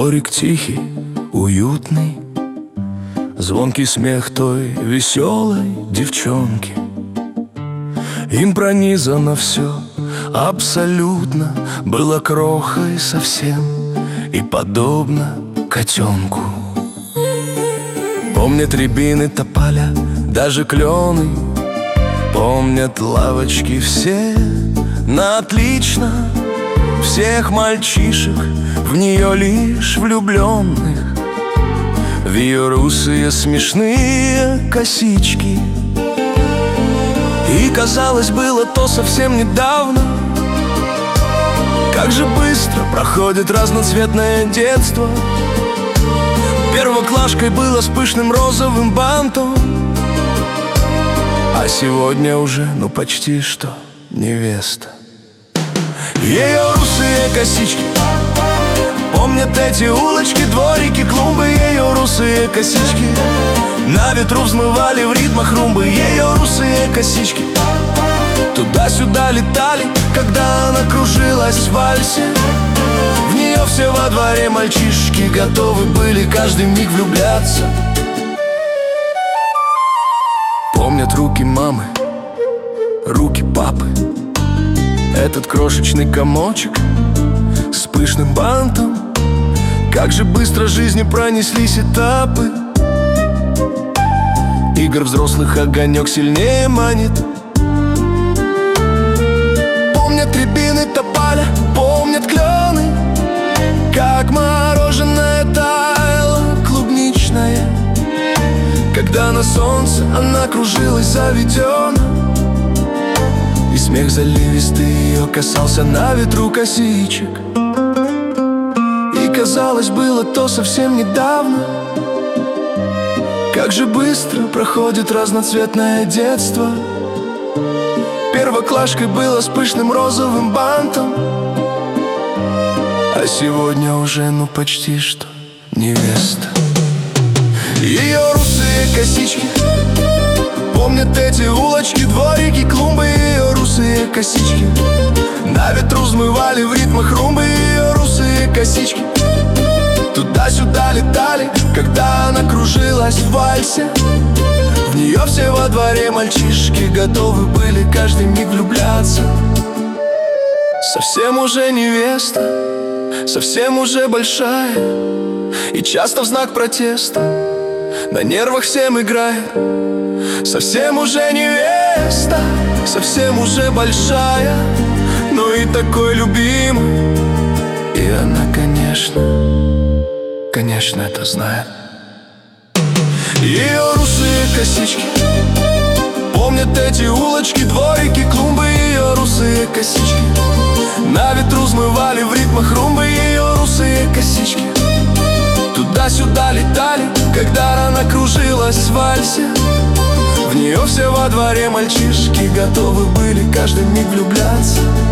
Дворик тихий, уютный, звонкий смех той веселой девчонки. Им пронизано все абсолютно, было крохой совсем и подобно котенку. Помнят рябины, тополя, даже клены, помнят лавочки все на отлично, всех мальчишек, в нее лишь влюбленных, в ее русые смешные косички. И казалось, было то совсем недавно. Как же быстро проходит разноцветное детство. Первоклашкой было с пышным розовым бантом, а сегодня уже, ну почти что невеста. Ее русые косички помнят эти улочки, дворики, клумбы. Ее русые косички на ветру взмывали в ритмах румбы. Ее русые косички туда-сюда летали, когда она кружилась в вальсе. В нее все во дворе мальчишки готовы были каждый миг влюбляться. Помнят руки мамы, руки папы, этот крошечный комочек с пышным бантом. Как же быстро жизнью пронеслись этапы. Игр взрослых огонек сильнее манит. Помнят рябины, тополя, помнят клены, как мороженое таяло клубничное, когда на солнце она кружилась заведена. И смех заливистый ее касался на ветру косичек. И казалось, было то совсем недавно. Как же быстро проходит разноцветное детство. Первоклашкой было с пышным розовым бантом, а сегодня уже, ну почти что невеста. Ее русые косички помнят эти улочки, дворики, клумбы. Ее русые косички на ветру взмывали в ритмах румбы. Ее русые косички туда-сюда летали, когда она кружилась в вальсе. В нее все во дворе мальчишки готовы были каждый миг влюбляться. Совсем уже невеста, совсем уже большая, и часто в знак протеста на нервах всем играет. Совсем уже невеста, совсем уже большая, но и такой любимый. И она, конечно, это знает. Ее русые косички помнят эти улочки, дворики, клумбы. Ее русые косички на ветру взмывали в ритмах румбы. Ее русые косички туда-сюда летали, когда она кружилась в вальсе. В нее все во дворе мальчишки готовы были каждый миг влюбляться.